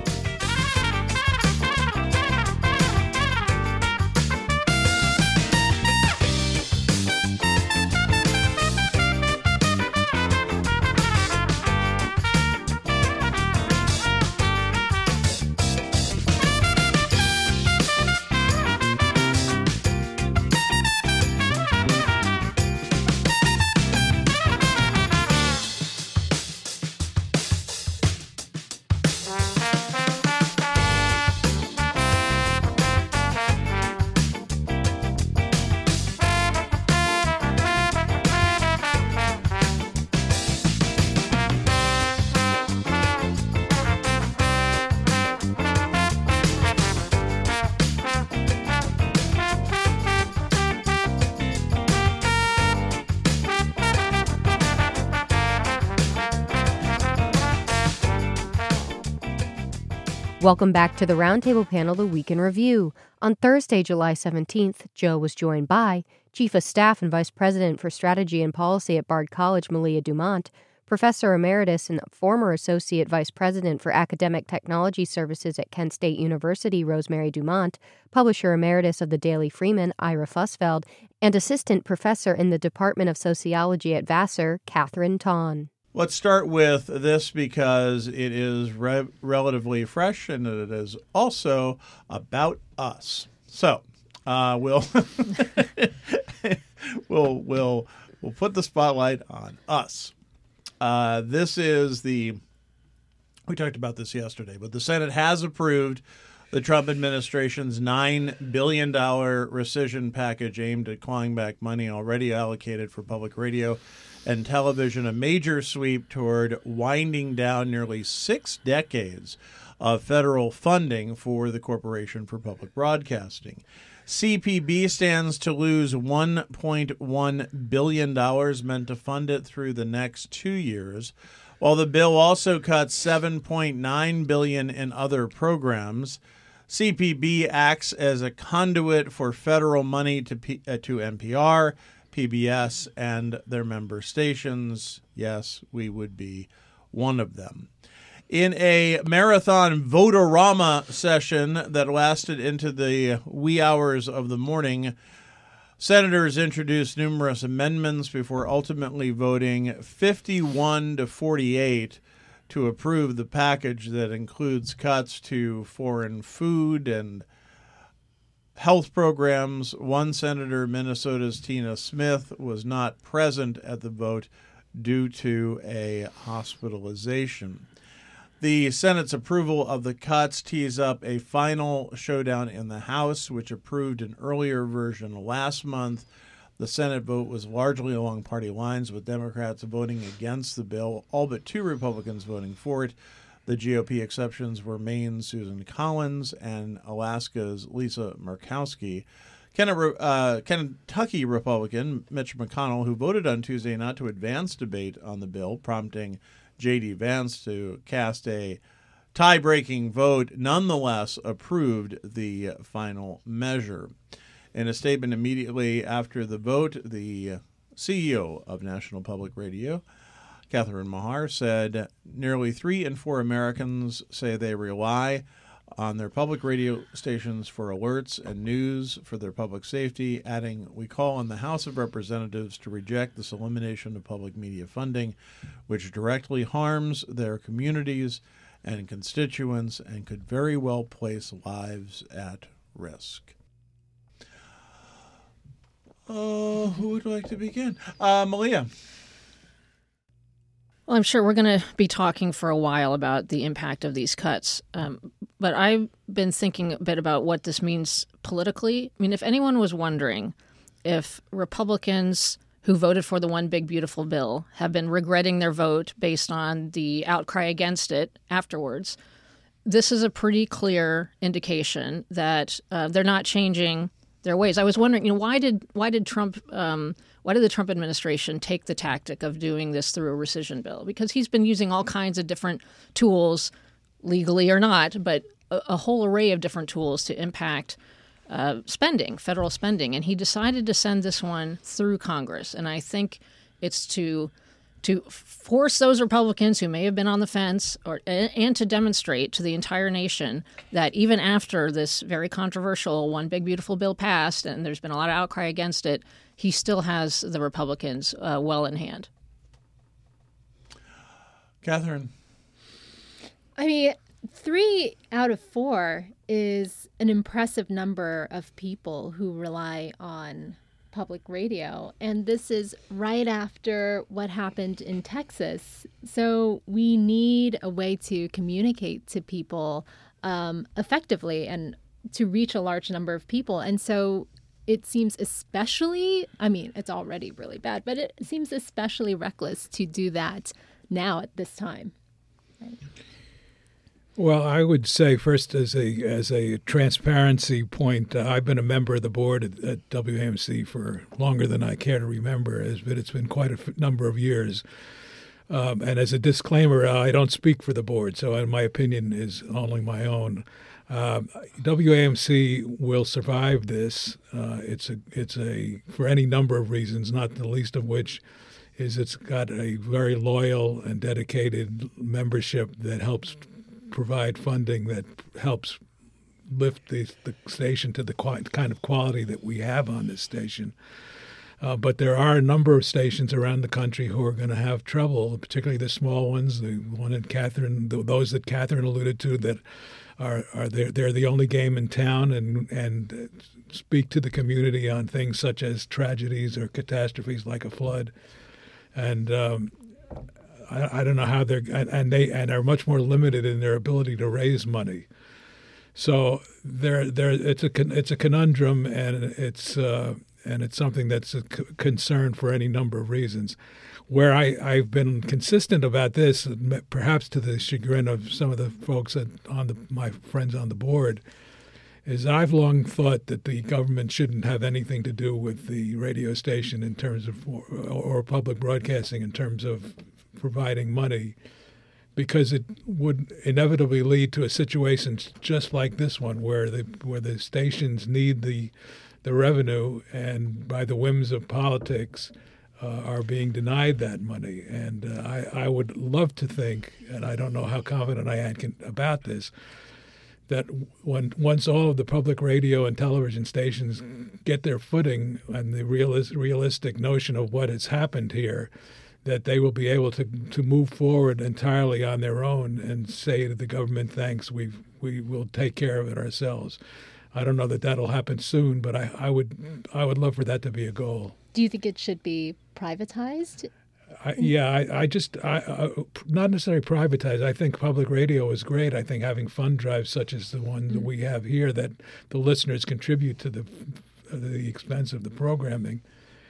Welcome back to the Roundtable Panel, The Week in Review. On Thursday, July seventeenth, Joe was joined by Chief of Staff and Vice President for Strategy and Policy at Bard College, Malia Dumont, Professor Emeritus and former Associate Vice President for Academic Technology Services at Kent State University, Rosemary Dumont, Publisher Emeritus of the Daily Freeman, Ira Fussfeld, and Assistant Professor in the Department of Sociology at Vassar, Catherine Tawn. Let's start with this because it is re- relatively fresh and it is also about us. So uh, we'll we'll we'll we'll put the spotlight on us. Uh, this is the we talked about this yesterday, but the Senate has approved the Trump administration's nine billion dollars rescission package aimed at clawing back money already allocated for public radio and television, a major sweep toward winding down nearly six decades of federal funding for the Corporation for Public Broadcasting. C P B stands to lose one point one billion dollars meant to fund it through the next two years, while the bill also cuts seven point nine billion dollars in other programs. C P B acts as a conduit for federal money to P- uh, to N P R, P B S, and their member stations. Yes, we would be one of them. In a marathon votorama session that lasted into the wee hours of the morning, senators introduced numerous amendments before ultimately voting fifty-one to forty-eight to approve the package that includes cuts to foreign food and health programs. One senator, Minnesota's Tina Smith, was not present at the vote due to a hospitalization. The Senate's approval of the cuts tees up a final showdown in the House, which approved an earlier version last month The Senate vote was largely along party lines, with Democrats voting against the bill, all but two Republicans voting for it. The G O P exceptions were Maine's Susan Collins and Alaska's Lisa Murkowski. Uh, Kentucky Republican Mitch McConnell, who voted on Tuesday not to advance debate on the bill, prompting J D. Vance to cast a tie-breaking vote, nonetheless approved the final measure. In a statement immediately after the vote, the C E O of National Public Radio, Catherine Mahar, said nearly three in four Americans say they rely on their public radio stations for alerts and news for their public safety, adding, "We call on the House of Representatives to reject this elimination of public media funding, which directly harms their communities and constituents and could very well place lives at risk." Oh, uh, who would like to begin? Uh, Malia. Well, I'm sure we're going to be talking for a while about the impact of these cuts. Um, but I've been thinking a bit about what this means politically. I mean, if anyone was wondering if Republicans who voted for the One Big Beautiful Bill have been regretting their vote based on the outcry against it afterwards, this is a pretty clear indication that uh, they're not changing their ways. I was wondering, you know, why did why did Trump um, why did the Trump administration take the tactic of doing this through a rescission bill? Because he's been using all kinds of different tools, legally or not, but a, a whole array of different tools to impact uh, spending, federal spending, and he decided to send this one through Congress. And I think it's to to force those Republicans who may have been on the fence, or and to demonstrate to the entire nation that even after this very controversial One Big Beautiful Bill passed, and there's been a lot of outcry against it, he still has the Republicans uh, well in hand. Catherine. I mean, three out of four is an impressive number of people who rely on public radio, and this is right after what happened in Texas. So we need a way to communicate to people um, effectively and to reach a large number of people. And so it seems especially, I mean, it's already really bad, but it seems especially reckless to do that now at this time. Right? Well, I would say first, as a as a transparency point, uh, I've been a member of the board at, at W A M C for longer than I care to remember, but it's been quite a f- number of years. Um, and as a disclaimer, uh, I don't speak for the board, so uh, my opinion is only my own. Um, W A M C will survive this. Uh, it's a it's a for any number of reasons, not the least of which is it's got a very loyal and dedicated membership that helps provide funding that helps lift the, the station to the kind of quality that we have on this station. Uh, but there are a number of stations around the country who are going to have trouble, particularly the small ones, the one that Catherine, the, those that Catherine alluded to, that are are they're, they're the only game in town and and speak to the community on things such as tragedies or catastrophes like a flood, and. Um, I, I don't know how they're and they and are much more limited in their ability to raise money. So there, there it's a it's a conundrum, and it's uh, and it's something that's a c- concern for any number of reasons. Where I, I've been consistent about this, perhaps to the chagrin of some of the folks that on the my friends on the board, is I've long thought that the government shouldn't have anything to do with the radio station in terms of or, or public broadcasting in terms of providing money, because it would inevitably lead to a situation just like this one, where the where the stations need the the revenue, and by the whims of politics, uh, are being denied that money. And uh, I I would love to think, and I don't know how confident I am about this, that when once all of the public radio and television stations get their footing and the realis- realistic notion of what has happened here, that they will be able to, to move forward entirely on their own and say to the government, thanks, we we will take care of it ourselves. I don't know that that'll happen soon, but I, I would I would love for that to be a goal. Do you think it should be privatized? I, yeah, I, I just, I, I, not necessarily privatized. I think public radio is great. I think having fund drives such as the one that we have here, that the listeners contribute to the the expense of the programming,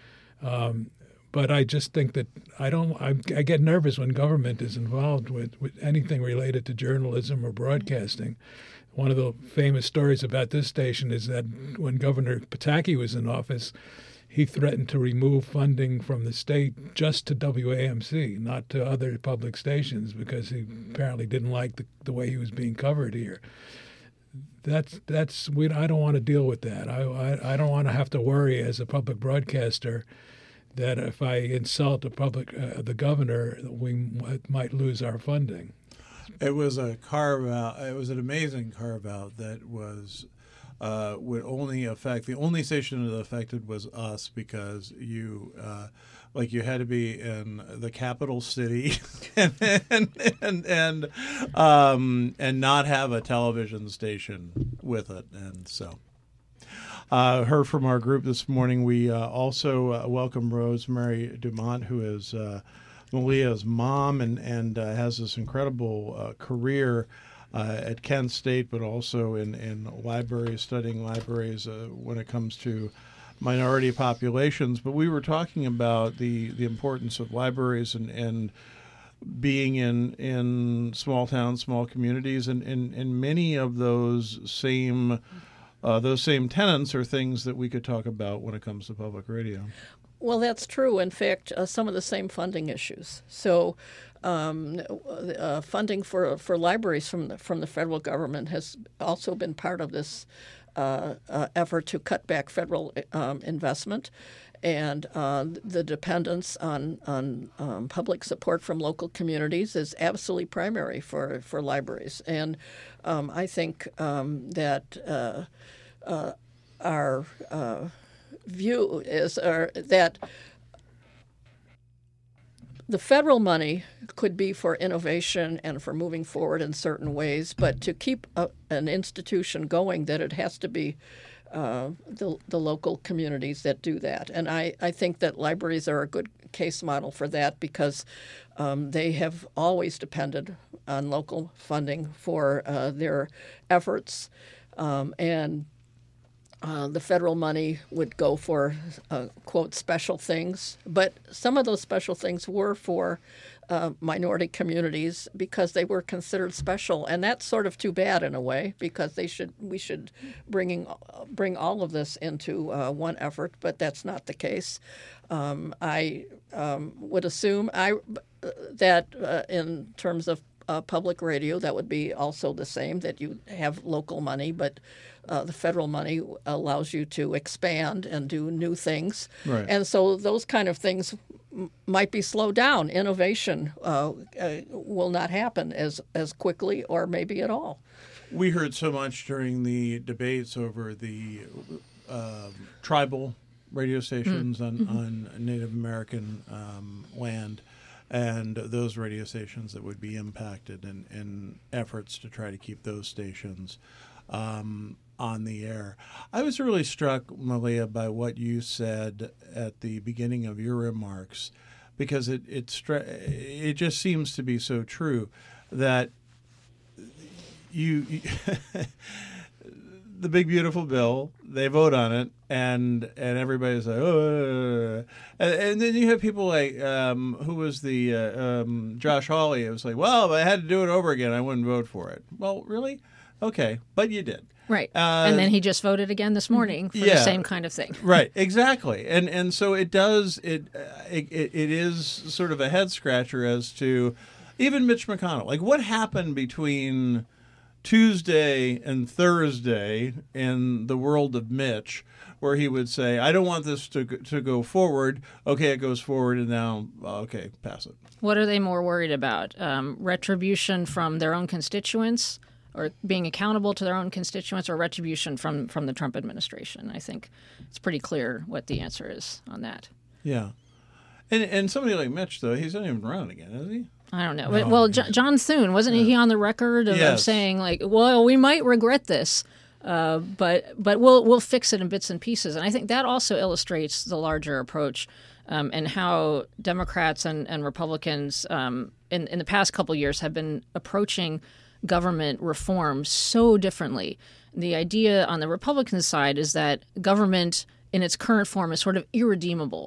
Um, but I just think that I don't. I, I get nervous when government is involved with, with anything related to journalism or broadcasting. One of the famous stories about this station is that when Governor Pataki was in office, he threatened to remove funding from the state just to W A M C, not to other public stations, because he apparently didn't like the, the way he was being covered here. That's that's we. I don't want to deal with that. I I, I don't want to have to worry as a public broadcaster that if I insult the public, uh, the governor, we m- might lose our funding. It was a carve out. It was an amazing carve out that was uh, would only affect the only station that affected was us because you uh, like you had to be in the capital city and and and and, um, and not have a television station with it, and so. Uh, heard from our group this morning. We uh, also uh, welcome Rosemary Dumont, who is uh, Malia's mom and, and uh, has this incredible uh, career uh, at Kent State, but also in, in libraries, studying libraries uh, when it comes to minority populations. But we were talking about the, the importance of libraries and, and being in, in small towns, small communities, and, and, and many of those same Uh, those same tenets are things that we could talk about when it comes to public radio. Well, that's true. In fact, uh, some of the same funding issues. So, um, uh, funding for for libraries from the, from the federal government has also been part of this uh, uh, effort to cut back federal um, investment, and uh, the dependence on on um, public support from local communities is absolutely primary for for libraries. And um, I think um, that. Uh, Uh, our uh, view is uh, that the federal money could be for innovation and for moving forward in certain ways, but to keep a, an institution going, that it has to be uh, the, the local communities that do that. And I, I think that libraries are a good case model for that because um, they have always depended on local funding for uh, their efforts. Um, and Uh, the federal money would go for, uh, quote, special things. But some of those special things were for uh, minority communities because they were considered special. And that's sort of too bad in a way because they should we should bringing, bring all of this into uh, one effort, but that's not the case. Um, I um, would assume I that uh, in terms of uh, public radio, that would be also the same, that you have local money, but Uh, the federal money allows you to expand and do new things. Right. And so those kind of things m- might be slowed down. Innovation uh, uh, will not happen as, as quickly or maybe at all. We heard so much during the debates over the uh, tribal radio stations mm-hmm. on, on Native American um, land and those radio stations that would be impacted and, and efforts to try to keep those stations um, on the air. I was really struck, Malia, by what you said at the beginning of your remarks, because it it, it just seems to be so true that you, you the big beautiful bill, they vote on it, and and everybody's like, oh, and, and then you have people like um, who was the uh, um, Josh Hawley? It was like, well, if I had to do it over again, I wouldn't vote for it. Well, really? Okay, but you did. Right. Uh, and then he just voted again this morning for yeah, the same kind of thing. Right, exactly. And and so it does, it, uh, it, it is sort of a head scratcher as to even Mitch McConnell. Like, what happened between Tuesday and Thursday in the world of Mitch, where he would say, I don't want this to to go forward. Okay, it goes forward, and now, okay, pass it. What are they more worried about? Um, retribution from their own constituents, or being accountable to their own constituents, or retribution from, from the Trump administration? I think it's pretty clear what the answer is on that. Yeah. And and somebody like Mitch, though, he's not even running again, is he? I don't know. No, well, J- John Thune, wasn't yeah. he on the record of, yes. of saying, like, well, we might regret this, uh, but but we'll we'll fix it in bits and pieces. And I think that also illustrates the larger approach um, and how Democrats and, and Republicans um, in, in the past couple of years have been approaching government reform so differently. The idea on the Republican side is that government in its current form is sort of irredeemable.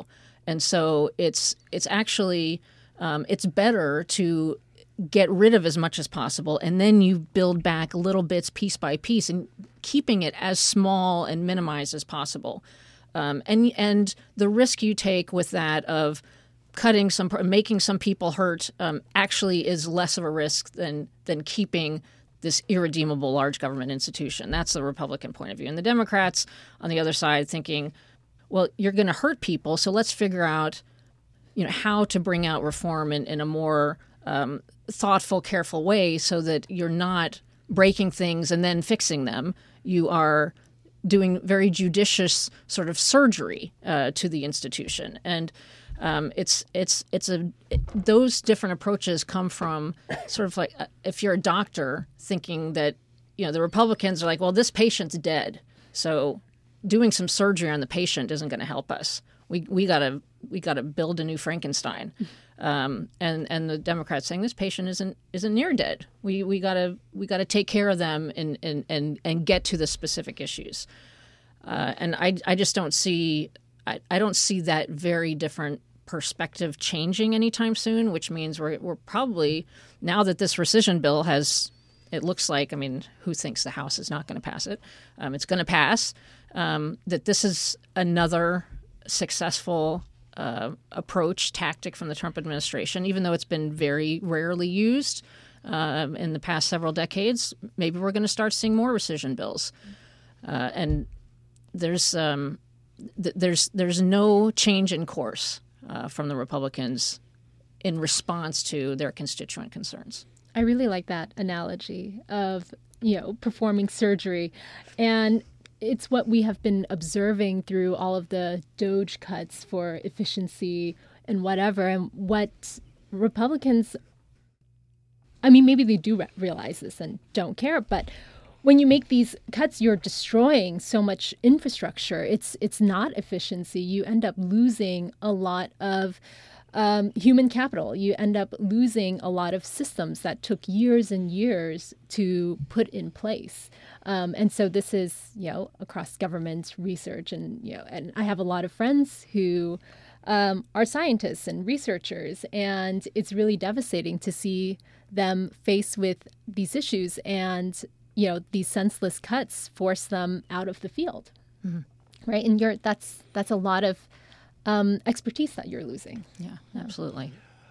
And so it's it's actually um, it's better to get rid of as much as possible, and then you build back little bits piece by piece, and keeping it as small and minimized as possible. Um, and and the risk you take with that of cutting some, making some people hurt, um, actually is less of a risk than than keeping this irredeemable large government institution. That's the Republican point of view. And the Democrats on the other side thinking, well, you're going to hurt people, so let's figure out, you know, how to bring out reform in, in a more um, thoughtful, careful way so that you're not breaking things and then fixing them. You are doing very judicious sort of surgery uh, to the institution. And um, it's it's it's a it, those different approaches come from sort of like uh, if you're a doctor thinking that, you know, the Republicans are like, well, this patient's dead, so doing some surgery on the patient isn't going to help us. We we gotta we gotta build a new Frankenstein, um, and and the Democrats saying this patient isn't isn't near dead. We we gotta we gotta take care of them and and and, and get to the specific issues. Uh, and I I just don't see I, I don't see that very different perspective changing anytime soon. Which means we're we're probably, now that this rescission bill has, it looks like, I mean, who thinks the House is not going to pass it? Um, it's going to pass. Um, that this is another successful uh, approach, tactic from the Trump administration, even though it's been very rarely used uh, in the past several decades. Maybe we're going to start seeing more rescission bills. Uh, and there's um, th- there's there's no change in course uh, from the Republicans in response to their constituent concerns. I really like that analogy of, you know, performing surgery. And it's what we have been observing through all of the DOGE cuts for efficiency and whatever. And what Republicans, I mean, maybe they do re- realize this and don't care, but when you make these cuts, you're destroying so much infrastructure. It's it's not efficiency. You end up losing a lot of Um, human capital. You end up losing a lot of systems that took years and years to put in place. Um, and so this is, you know, across government research, and, you know, and I have a lot of friends who um, are scientists and researchers, and it's really devastating to see them faced with these issues, and, you know, these senseless cuts force them out of the field. Mm-hmm. Right. And you're that's that's a lot of Um, expertise that you're losing. Yeah, absolutely.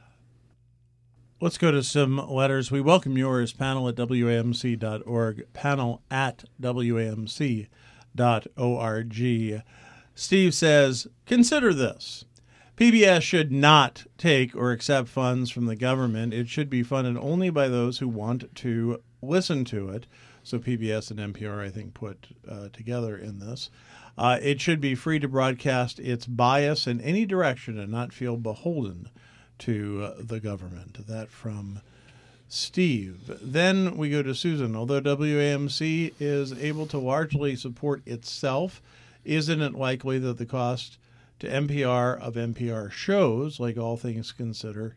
Let's go to some letters. We welcome yours, panel at W A M C dot org, panel at W A M C dot org. Steve says, consider this. P B S should not take or accept funds from the government. It should be funded only by those who want to listen to it. So P B S and N P R, I think, put uh, together in this. Uh, it should be free to broadcast its bias in any direction and not feel beholden to uh, the government. That from Steve. Then we go to Susan. Although W A M C is able to largely support itself, isn't it likely that the cost to N P R of N P R shows, like All Things Considered,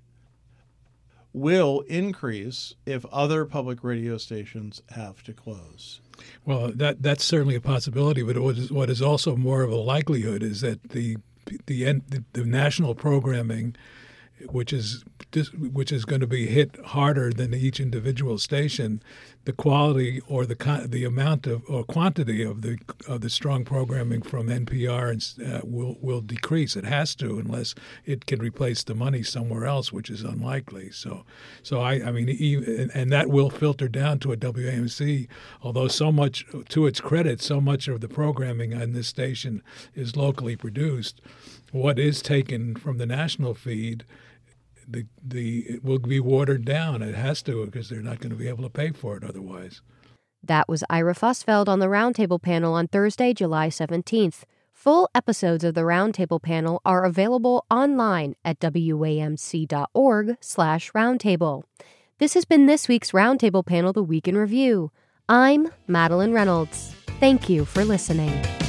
will increase if other public radio stations have to close? Well, that that's certainly a possibility, but what is, what is also more of a likelihood is that the the the, the national programming, which is which is going to be hit harder than each individual station, the quality or the the amount of or quantity of the of the strong programming from N P R and, uh, will will decrease. It has to, unless it can replace the money somewhere else, which is unlikely. So, so I I mean, even, and that will filter down to a W A M C. Although so much, to its credit, so much of the programming on this station is locally produced. What is taken from the national feed, The the it will be watered down. It has to, because they're not going to be able to pay for it otherwise. That was Ira Fussfeld on the Roundtable panel on Thursday, July seventeenth. Full episodes of the Roundtable panel are available online at W A M C dot org slash roundtable. This has been this week's Roundtable panel, The Week in Review. I'm Madeline Reynolds. Thank you for listening.